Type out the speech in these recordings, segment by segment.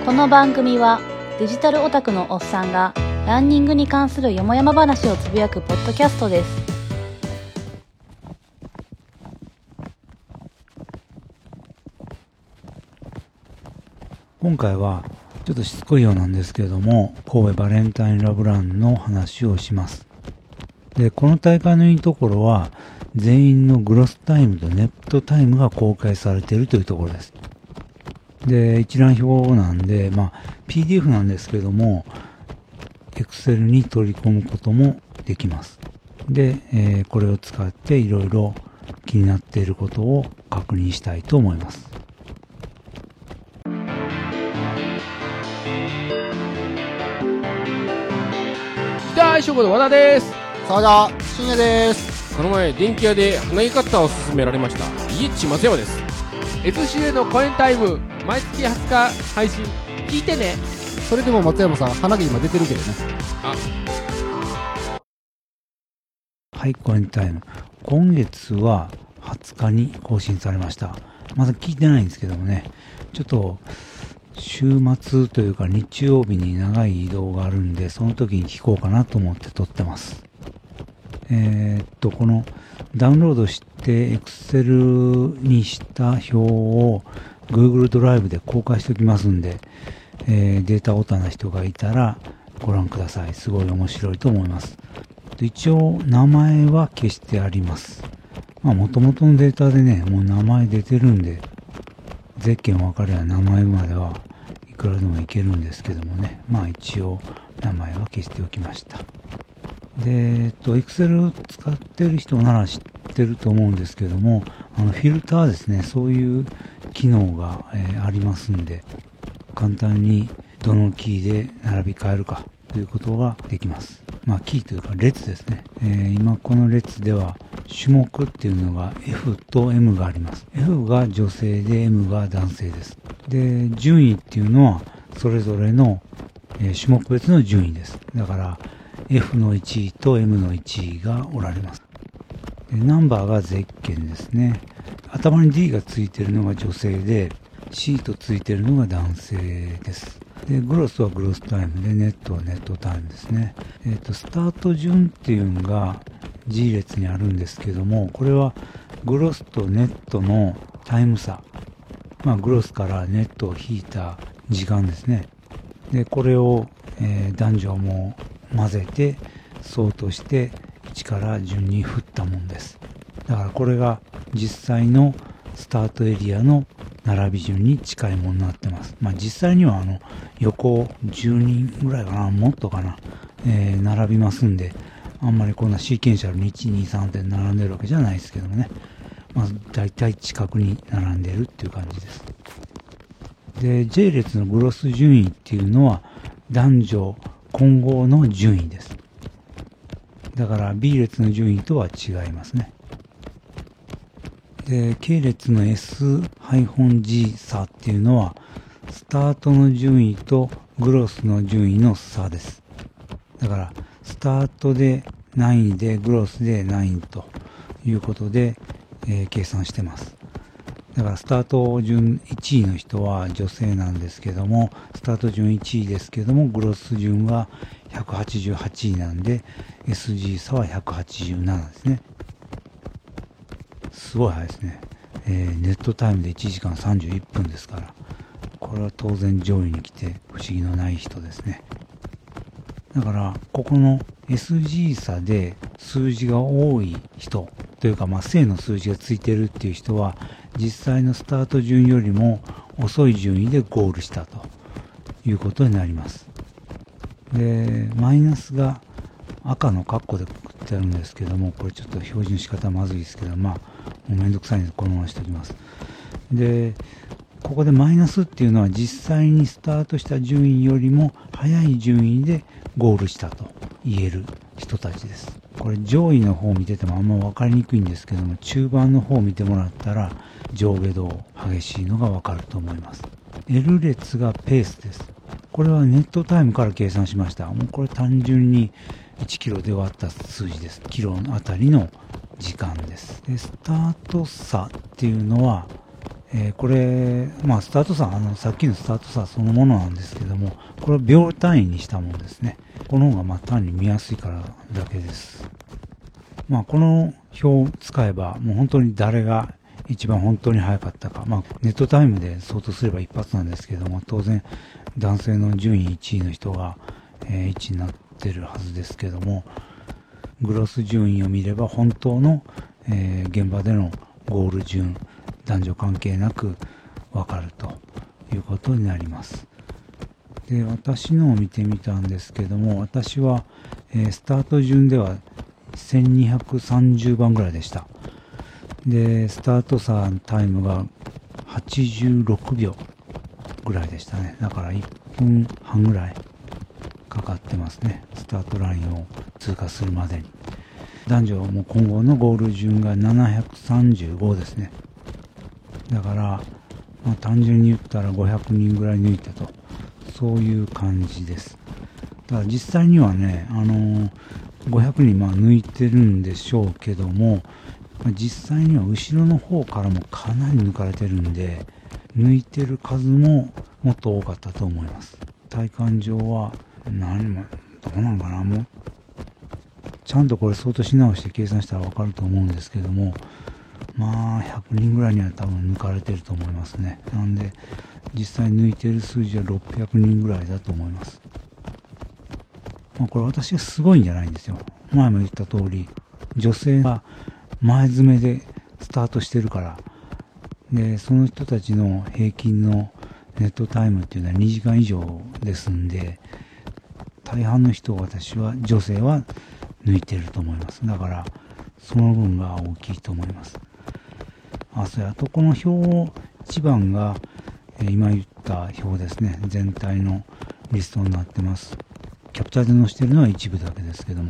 この番組はデジタルオタクのおっさんがランニングに関するよもやま話をつぶやくポッドキャストです。 今回はちょっとしつこいようなんですけれども、神戸バレンタインラブランの話をします。で、この大会のいいところは全員のグロスタイムとネットタイムが公開されているというところです。で、一覧表なんで、PDF なんですけども、Excel に取り込むこともできます。で、これを使っていろいろ気になっていることを確認したいと思います。 大将軍の和田です。 沢田信也です。 この前電気屋で花木カッターを勧められました家地松山です。 SCA のコエンタイム毎月20日配信聞いてね。 それでも松山さん花木今出てるけどね。 はい、コエンタイム。今月は20日に更新されました。まだ聞いてないんですけどもね、ちょっと週末というか日曜日に長い移動があるんで、その時に聞こうかなと思って撮ってます。このダウンロードして Excel にした表を Google ドライブで公開しておきますんで、データオタな人がいたらご覧ください。すごい面白いと思います。一応名前は消してあります。元々のデータでね、もう名前出てるんで、ゼッケン分かれば名前まではいくらでもいけるんですけどもね、一応名前は消しておきました。で、Excel 使ってる人なら知ってると思うんですけども、フィルターですね、そういう機能が、ありますんで、簡単にどのキーで並び替えるかということができます。キーというか列ですね。今この列では種目っていうのが F と M があります。F が女性で M が男性です。で、順位っていうのはそれぞれの、種目別の順位です。だから F の1位と M の1位がおられます。で、ナンバーがゼッケンですね。頭に D がついているのが女性で、C とついているのが男性です。で、グロスはグロスタイムで、ネットはネットタイムですね。スタート順っていうのが G 列にあるんですけども、これはグロスとネットのタイム差。グロスからネットを引いた時間ですね。で、これを、男女も混ぜて、相当して1から順に振ったもんです。だからこれが実際のスタートエリアの並び順に近いものになってます。実際には横10人ぐらいかな、もっとかな、並びますんで、あんまりこんなシーケンシャルに1、2、3って並んでるわけじゃないですけどもね。だいたい近くに並んでるっていう感じです。で、J 列のグロス順位っていうのは男女混合の順位です。だから B 列の順位とは違いますね。で、K 列の S-G 差っていうのはスタートの順位とグロスの順位の差です。だからスタートで何位でグロスで何位ということで、計算してます。だからスタート順1位の人は女性なんですけども、スタート順1位ですけども、グロス順は188位なんで SG 差は187ですね。すごい早いですね。ネットタイムで1時間31分ですから、これは当然上位に来て不思議のない人ですね。だからここの SG 差で数字が多い人というか、正の数字がついてるっていう人は実際のスタート順よりも遅い順位でゴールしたということになります。で、マイナスが赤のカッコでくくってあるんですけども、これちょっと表示の仕方はまずいですけど、もうめんどくさいのでこのまましておきます。で、ここでマイナスっていうのは実際にスタートした順位よりも早い順位でゴールしたと言える人たちです。これ上位の方を見ててもあんま分かりにくいんですけども、中盤の方を見てもらったら上下動激しいのが分かると思います。L 列がペースです。これはネットタイムから計算しました。もうこれ単純に1キロで割った数字です。キロあたりの時間です。で、スタート差っていうのは、 これ、スタート差、さっきのスタート差そのものなんですけども、これは秒単位にしたものですね。この方が単に見やすいからだけです。この表を使えば、もう本当に誰が一番本当に早かったか、ネットタイムで相当すれば一発なんですけども、当然男性の順位1位の人が、1位になってるはずですけども、グロス順位を見れば本当の、現場でのゴール順、男女関係なく分かるということになります。で、私のを見てみたんですけども、私は、スタート順では1230番ぐらいでした。で、スタート差タイムが86秒ぐらいでしたね。だから1分半ぐらいかかってますね。スタートラインを通過するまでに。男女も今後のゴール順が735ですね。だから、単純に言ったら500人ぐらい抜いたと。そういう感じです。だから実際にはね、500人抜いてるんでしょうけども、実際には後ろの方からもかなり抜かれてるんで、抜いてる数ももっと多かったと思います。体感上はどうなんかな、もうちゃんとこれ相当し直して計算したらわかると思うんですけども、100人ぐらいには多分抜かれてると思いますね。なんで実際抜いてる数字は600人ぐらいだと思います。これ私がすごいんじゃないんですよ。前も言った通り、女性が前詰めでスタートしてるから、で、その人たちの平均のネットタイムっていうのは2時間以上ですんで、大半の人、女性は抜いてると思います。だから、その分が大きいと思います。それあとこの表1番が、今言った表ですね。全体のリストになってます。キャプチャーで載せてるのは一部だけですけども。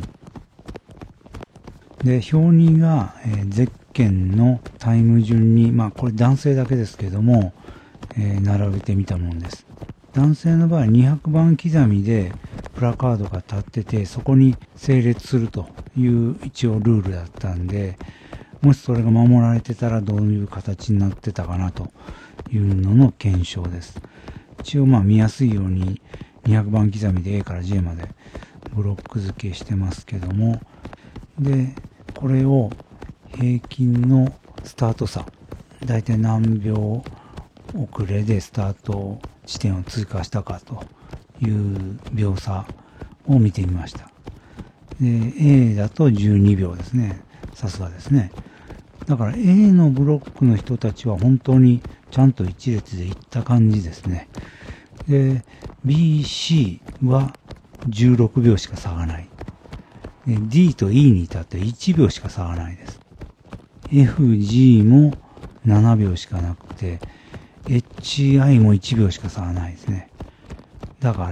で、表2が、ゼッケンのタイム順に、これ男性だけですけども、並べてみたものです。男性の場合200番刻みでプラカードが立ってて、そこに整列するという一応ルールだったんで、もしそれが守られてたらどういう形になってたかなというのの検証です。一応見やすいように200番刻みで A から J までブロック付けしてますけども、で、これを平均のスタート差、だいたい何秒遅れでスタート地点を通過したかという秒差を見てみました。で、A だと12秒ですね。さすがですね。だから A のブロックの人たちは本当にちゃんと一列で行った感じですね。で、B、C は16秒しか差がない。で、D と E に至って1秒しか差がないです。F、G も7秒しかなくて、HI も1秒しか差がないですね。だから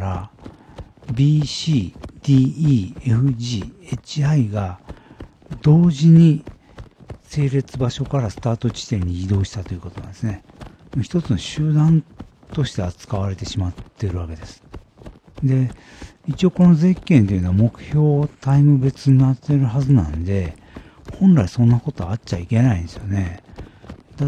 、BC、DE、FG、HI が同時に整列場所からスタート地点に移動したということなんですね。一つの集団として扱われてしまっているわけです。で、一応このゼッケンというのは目標タイム別になっているはずなんで、本来そんなことあっちゃいけないんですよね。だって、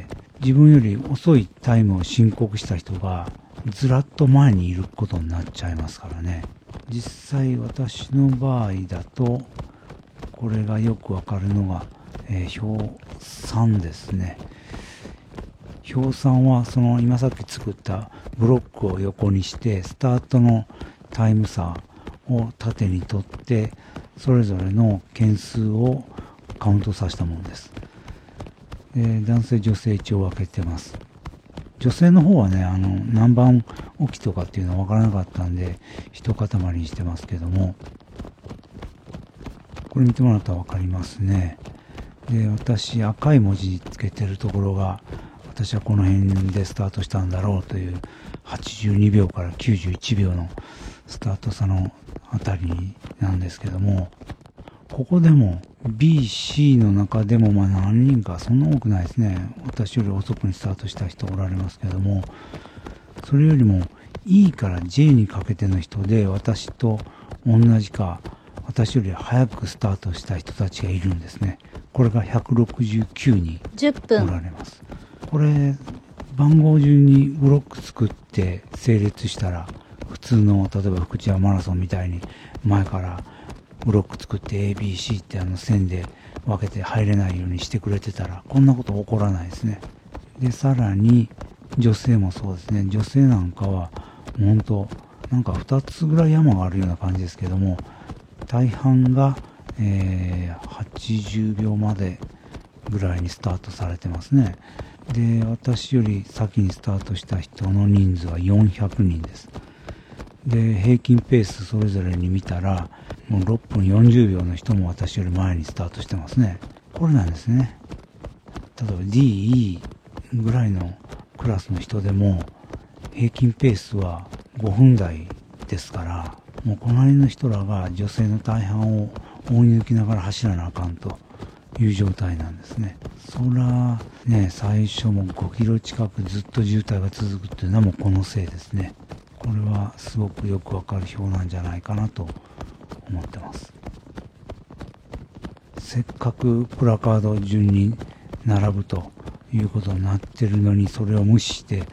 自分より遅いタイムを申告した人がずらっと前にいることになっちゃいますからね。実際私の場合だと、これがよくわかるのが、表3ですね。表3はその今さっき作ったブロックを横にして、スタートのタイム差を縦に取って、それぞれの件数をカウントさせたものです。男性女性一応分けてます。女性の方はね、何番起きとかっていうのは分からなかったんで、一塊にしてますけども、これ見てもらったら分かりますね。で、私赤い文字つけてるところが、私はこの辺でスタートしたんだろうという82秒から91秒のスタート差のあたりなんですけども、ここでも B、C の中でも何人か、そんな多くないですね。私より遅くにスタートした人おられますけども、それよりも E から J にかけての人で私と同じか、私より早くスタートした人たちがいるんですね。これが169人おられます。 これ番号順にブロック作って整列したら、普通の例えば福知山マラソンみたいに前からブロック作って ABC って線で分けて入れないようにしてくれてたら、こんなこと起こらないですね。で、さらに女性もそうですね。女性なんかは本当なんか2つぐらい山があるような感じですけども、大半が、80秒までぐらいにスタートされてますね。で、私より先にスタートした人の人数は400人です。で、平均ペースそれぞれに見たら、もう6分40秒の人も私より前にスタートしてますね。これなんですね。例えば DE ぐらいのクラスの人でも、平均ペースは5分台ですから、もうこの辺の人らが女性の大半を追い抜きながら走らなあかんという状態なんですね。そらね、最初も5キロ近くずっと渋滞が続くっていうのはもうこのせいですね。これはすごくよくわかる表なんじゃないかなと思ってます。せっかくプラカード順に並ぶということになってるのに、それを無視して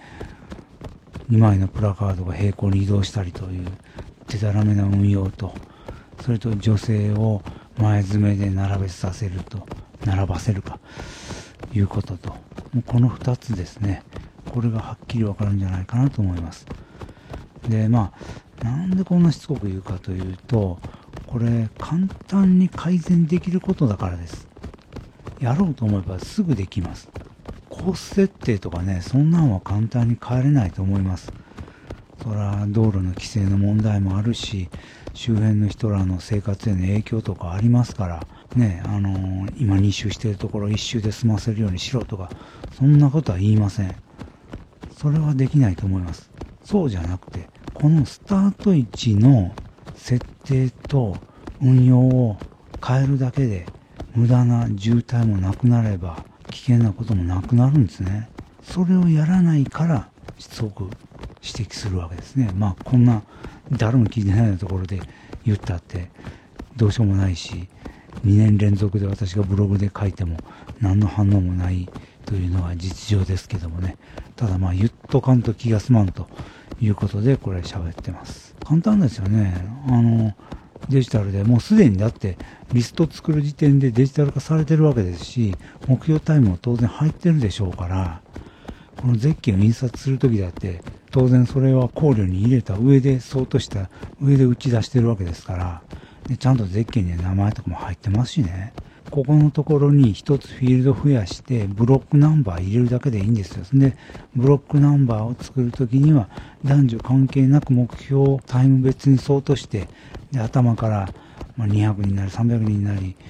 2枚のプラカードが平行に移動したりという手だらめな運用と、それと女性を前詰めで並ばせるかいうことと、もうこの2つですね。これがはっきりわかるんじゃないかなと思います。で、なんでこんなしつこく言うかというと、これ簡単に改善できることだからです。やろうと思えばすぐできます。コース設定とかね、そんなんは簡単に変えれないと思います。そら道路の規制の問題もあるし、周辺の人らの生活への影響とかありますからね、今2周しているところ1周で済ませるようにしろとか、そんなことは言いません。それはできないと思います。そうじゃなくて、このスタート位置の設定と運用を変えるだけで無駄な渋滞もなくなれば危険なこともなくなるんですね。それをやらないからしつこく指摘するわけですね。こんな誰も聞いてないようなところで言ったってどうしようもないし、2年連続で私がブログで書いても何の反応もないというのが実情ですけどもね。ただ言っとかんと気が済まんということでこれ喋ってます。簡単ですよね。デジタルでもうすでにだってリスト作る時点でデジタル化されてるわけですし、目標タイムも当然入ってるでしょうから、このゼッケンを印刷するときだって当然それは考慮に入れた上で相当した上で打ち出してるわけですから、でちゃんとゼッケンに名前とかも入ってますしね。ここのところに一つフィールド増やしてブロックナンバー入れるだけでいいんですよ。でブロックナンバーを作るときには男女関係なく目標タイム別に相当して、で頭から200になり300になり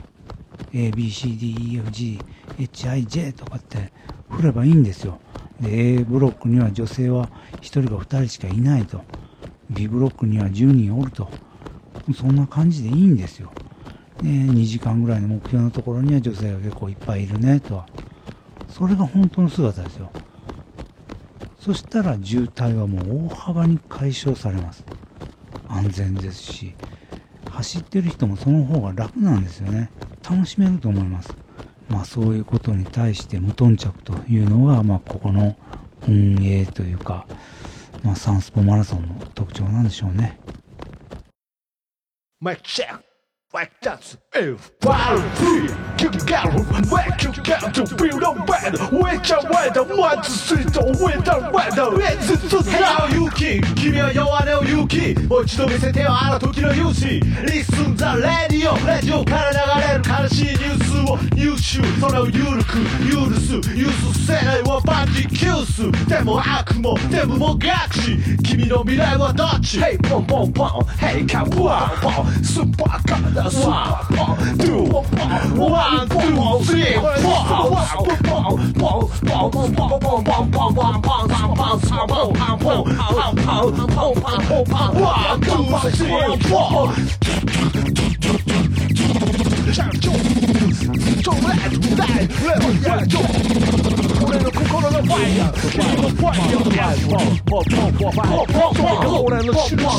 ABCDEFGHIJ とかって振ればいいんですよ。で A ブロックには女性は1人か2人しかいないと、 B ブロックには10人おると、そんな感じでいいんですよ。で2時間ぐらいの目標のところには女性が結構いっぱいいるねと、それが本当の姿ですよ。そしたら渋滞はもう大幅に解消されます。安全ですし、走ってる人もその方が楽なんですよね。楽しめると思います。そういうことに対して無頓着というのがここの運営というか、サンスポマラソンの特徴なんでしょうね。 マイクチェックLike that's if Wild free, kick it out, whack you got to feel the weather. Wake up weather, want to see the winter weather. Let's do now, Yuki. 君は弱音を勇気。もう一度見せてよあの時の勇姿。Listen the radio, ラジオから流れる悲しいニュースを入手。それをゆるく許す。許せないはバンジーキュース。でも悪もデブもガチ。君の未来はどっち Hey ポンポンポン Hey カポンポンスーパーカーだOne, two, 1, 2, 3, 4俺の心の俺の印だ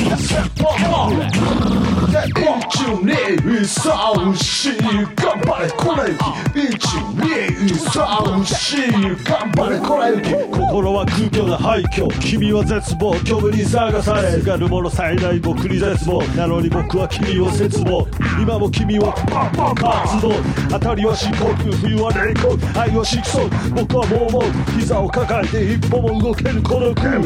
123頑張れこらゆき123頑張れこらゆき心は空虚な廃墟君は絶望虚無に探されすがる者さえない僕に絶望なのに僕は君を絶望今も君は活動当たりは深刻冬は冷酷愛は色素僕はもう膝を抱えて一歩も動けるこの国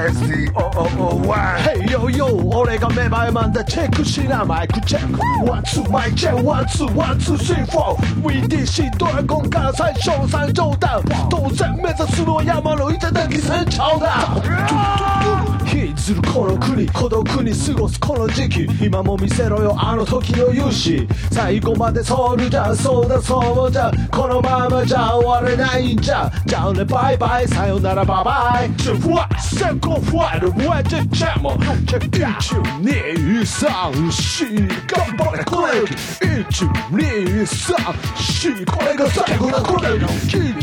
Hey yo yo 俺が芽生えマンだチェックしなマイクチェックワンツーマイチェワンツーワンツースリーフォー VDC ドラゴンから最初の参上だ当然目指すのは山の頂山頂だ引きずるこの国孤独に過ごすこの時期今も見せろよあの時の勇姿最後までソウルじゃそうだそうじゃこのままじゃ終われないんじゃじゃあねバイバイさよならバイバイチュフワセコフワイルウェッジチェモチェック123頑張れこれより123これが最後だこれより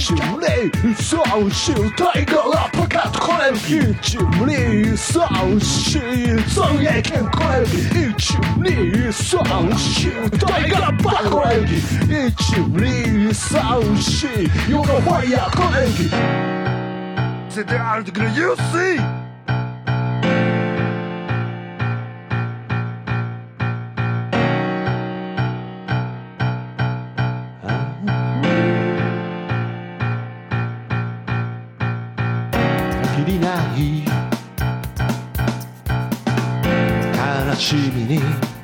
123タイガーラップカットこれより123尊厳権これより123タイガーラップこれより123ヨガファイヤーこれよりC'était un de you seeきりない悲しみに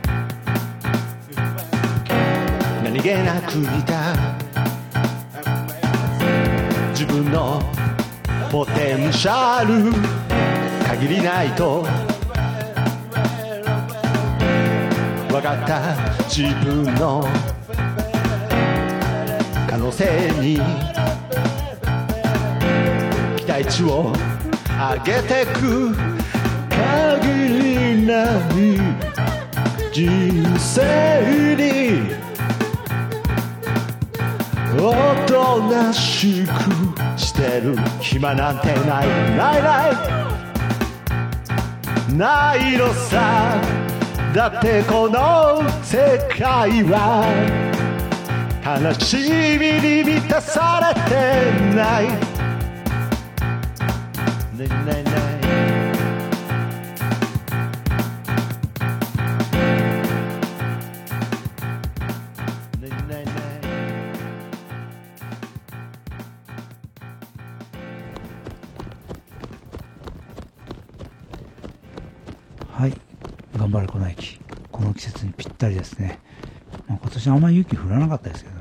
何気なくいた自分のポテンシャル限りないと分かった自分の可能性に期待値を上げてく限りない人生におとなしくしてる暇なんてないないないないのさだってこの世界は悲しみに満たされてないないないないはい、頑張れこの駅。この季節にぴったりですね。まあ、今年あんまり雪降らなかったですけど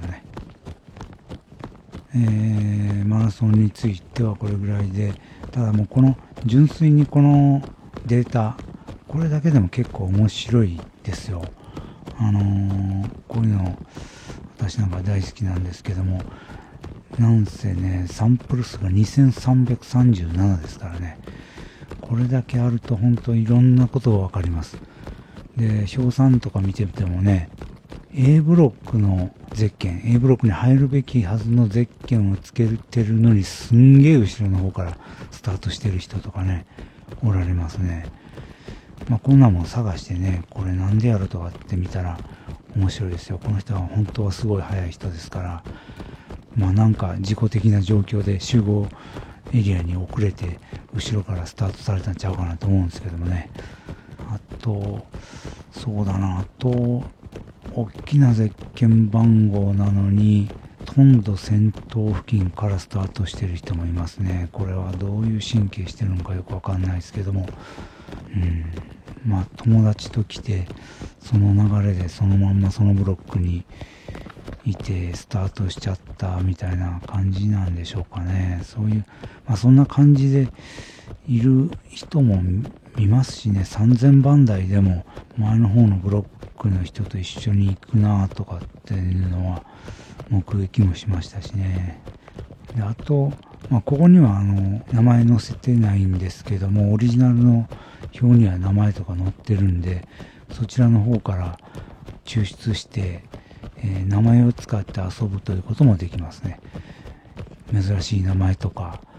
ね。マラソンについてはこれぐらいで、ただもうこの純粋にこのデータ、これだけでも結構面白いですよ。こういうの私なんか大好きなんですけども、なんせね、サンプル数が2337ですからね。これだけあると本当いろんなことがわかります。で、表3とか見てみてもね、A ブロックのゼッケン、A ブロックに入るべきはずのゼッケンをつけてるのにすんげえ後ろの方からスタートしてる人とかね、おられますね。まあこんなもん探してね、これなんでやるとかって見たら面白いですよ。この人は本当はすごい速い人ですから、まあなんか事故的な状況で集合エリアに遅れて後ろからスタートされたんちゃうかなと思うんですけどもね。あと、そうだな、あと、大きなゼッケン番号なのに、とんど先頭付近からスタートしてる人もいますね。これはどういう神経してるのかよくわかんないですけども、まあ友達と来て、その流れでそのまんまそのブロックにいてスタートしちゃったみたいな感じなんでしょうかね。そういう、まあそんな感じでいる人も見ますしね、3000番台でも前の方のブロックの人と一緒に行くなとかっていうのは目撃もしましたしね。で、あと、まあここには名前載せてないんですけども、オリジナルの表には名前とか載ってるんで、そちらの方から抽出して、名前を使って遊ぶということもできますね。珍しい名前とか、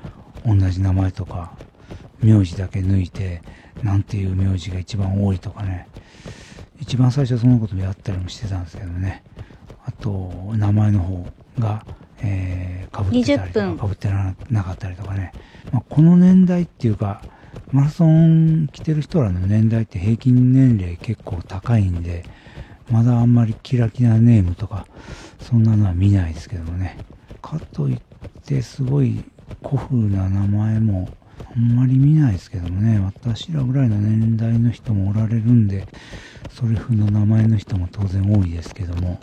同じ名前とか、名字だけ抜いて、なんていう名字が一番多いとかね。一番最初はそのことをやったりもしてたんですけどね。あと、名前の方が、被ってたりとか、被ってなかったりとかね。この年代っていうか、マラソン来てる人らの年代って平均年齢結構高いんで、まだあんまりキラキラネームとか、そんなのは見ないですけどもね。かといって、すごい古風な名前もあんまり見ないですけどもね。私らぐらいの年代の人もおられるんで、それ風の名前の人も当然多いですけども、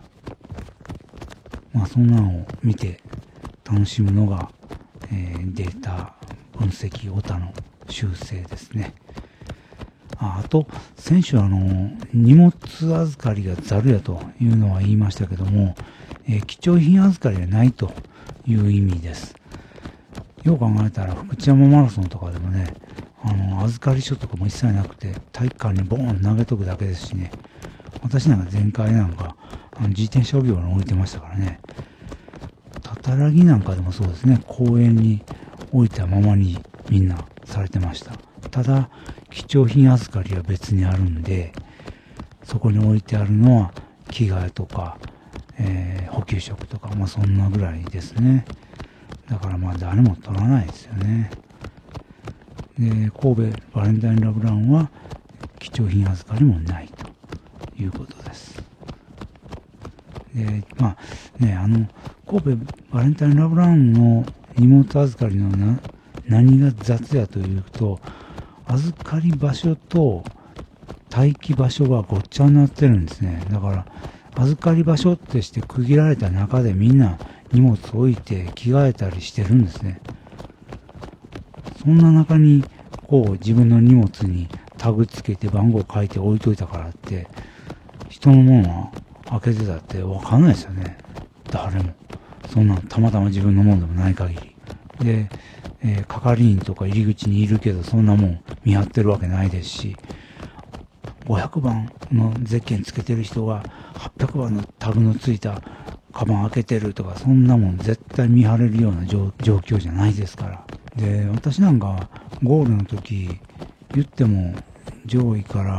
そんなのを見て楽しむのが、データ分析オタの修正ですね。あと、先週荷物預かりがざるやというのは言いましたけども、貴重品預かりがないという意味です。よう考えたら、福知山マラソンとかでもね、預かり書とかも一切なくて、体育館にボーン投げとくだけですしね、私なんか前回なんか、自転車置き場に置いてましたからね、たたらぎなんかでもそうですね、公園に置いたままにみんなされてました。ただ、貴重品預かりは別にあるんで、そこに置いてあるのは着替えとか、補給食とか、そんなぐらいですね。だから誰も取らないですよね。で、神戸バレンタインラブランは貴重品預かりもないということです。で、神戸バレンタインラブランの荷物預かりの何が雑やというと、預かり場所と待機場所がごっちゃになってるんですね。だから、預かり場所ってして区切られた中でみんな荷物置いて着替えたりしてるんですね。そんな中に、自分の荷物にタグつけて番号書いて置いといたからって、人のものは開けてたってわかんないですよね。誰も。そんなたまたま自分のものでもない限り。で、係員とか入り口にいるけど、そんなもん見張ってるわけないですし、500番のゼッケンつけてる人が800番のタグのついたカバン開けてるとか、そんなもん絶対見張れるような状況じゃないですから。で、私なんかゴールの時、言っても上位から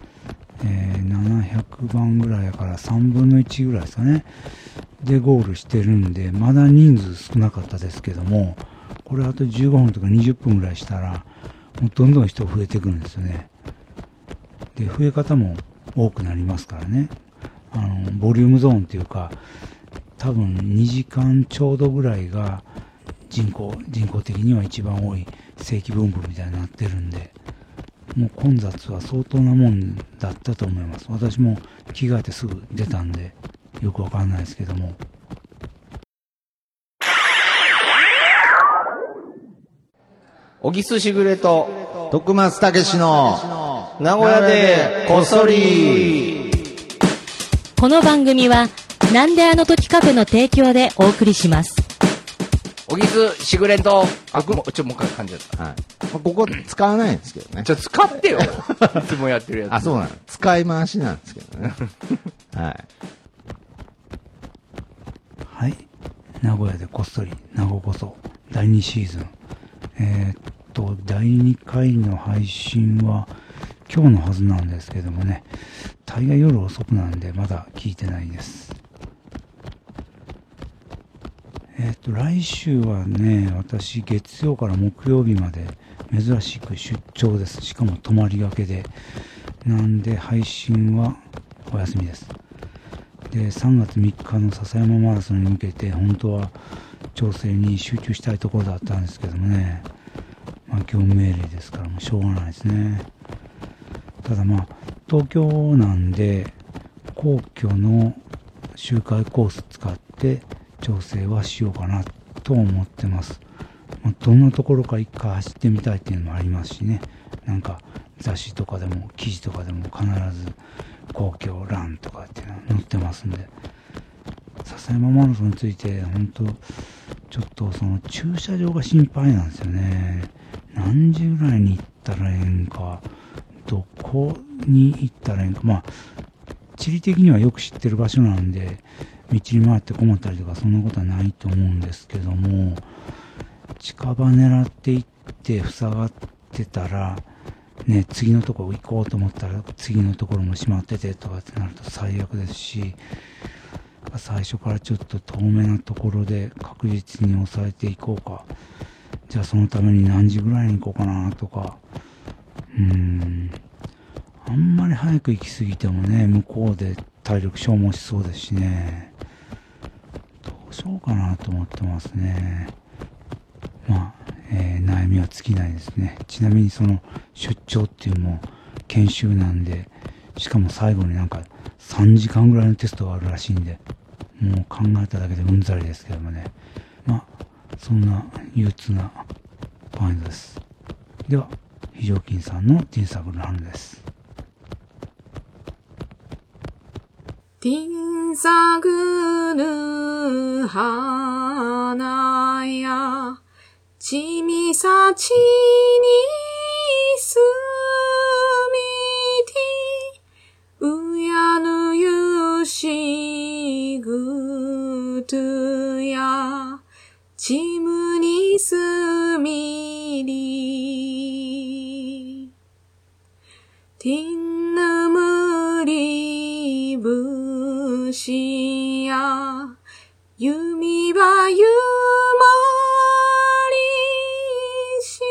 、700番ぐらいやから3分の1ぐらいですかね。で、ゴールしてるんで、まだ人数少なかったですけども、これあと15分とか20分ぐらいしたら、もうどんどん人増えてくるんですよね。で、増え方も多くなりますからね。ボリュームゾーンっていうか、多分2時間ちょうどぐらいが人口的には一番多い正規分布みたいになってるんで、もう混雑は相当なもんだったと思います。私も着替えてすぐ出たんで、よくわかんないですけども。 小木すしぐれと徳松たけしの名古屋でこっそり。 この番組はなんであの時カフェの提供でお送りします。 小木すしぐれんと、もう一回感じだった。 はい。ここ使わないんですけどね。 使ってよ。いつもやってるやつ。 あ、そうなの。使い回しなんですけどね。はい。 はい。名古屋でこっそり、名古こそ、第2シーズン。第2回の配信は今日のはずなんですけどもね、大概夜遅くなんでまだ聞いてないです。来週はね、私月曜から木曜日まで珍しく出張です。しかも泊まりがけで。なんで配信はお休みです。で、3月3日の笹山マラソンに向けて本当は調整に集中したいところだったんですけどもね、業務命令ですからもうしょうがないですね。ただ東京なんで皇居の周回コース使って調整はしようかなと思ってます。どんなところか一回走ってみたいっていうのもありますしね。なんか雑誌とかでも記事とかでも必ず皇居ランとかっていうの載ってますんで、笹山マラソンについて本当ちょっとその駐車場が心配なんですよね。何時ぐらいに行ったらええんか、どこに行ったらええんか、地理的にはよく知ってる場所なんで道に回って困ったりとかそんなことはないと思うんですけども、 近場狙っていって塞がってたら、ね、次のところ行こうと思ったら、次のところも閉まっててとかってなると最悪ですし、最初からちょっと遠めなところで確実に抑えていこうか。じゃあそのために何時ぐらいに行こうかなとか。あんまり早く行き過ぎてもね、向こうで体力消耗しそうですしね。どうしようかなと思ってますね。まあ、悩みは尽きないですね。ちなみにその出張っていうのも研修なんで、しかも最後になんか3時間ぐらいのテストがあるらしいんで、もう考えただけでうんざりですけどもね。まあ、そんな憂鬱なポイントです。では、非常勤さんのティンサグルの話です。 ティンサグル花やちみさちにすみてうやぬゆしぐとやちむにすみりティンヌムリブシや弓はゆまりし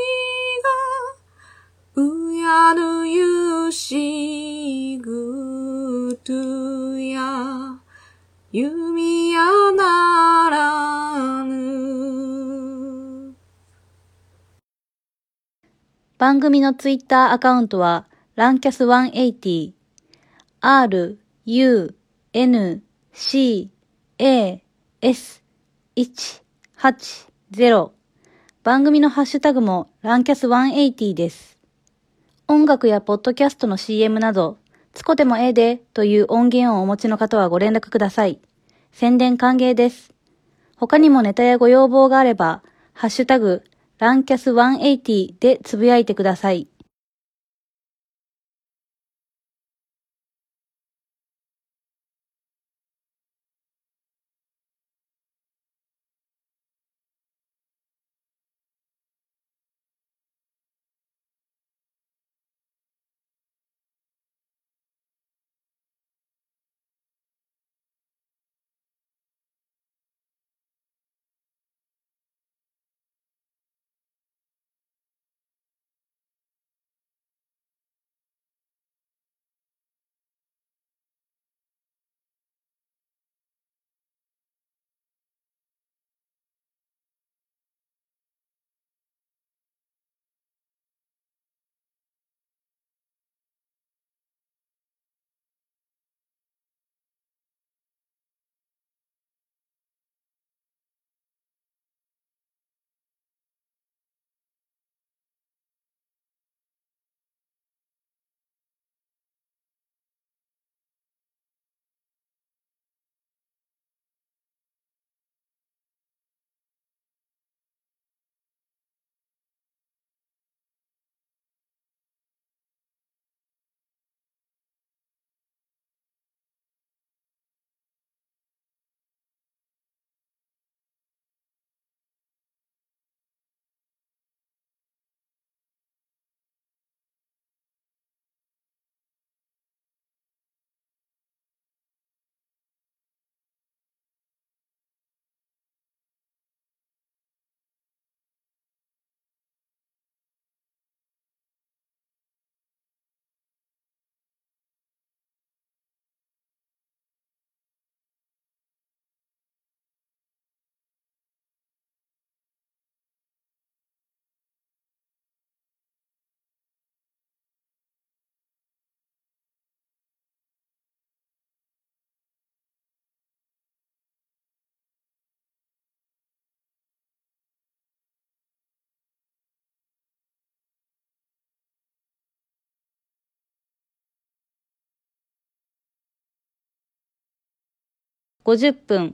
がうやぬゆしぐとや弓やならぬ。 番組のツイッターアカウントはランキャス180 RUNCAS180 番組のハッシュタグもランキャス180です。音楽やポッドキャストの CM などつこでもええでという音源をお持ちの方はご連絡ください。宣伝歓迎です。他にもネタやご要望があればハッシュタグランキャス180でつぶやいてください。50分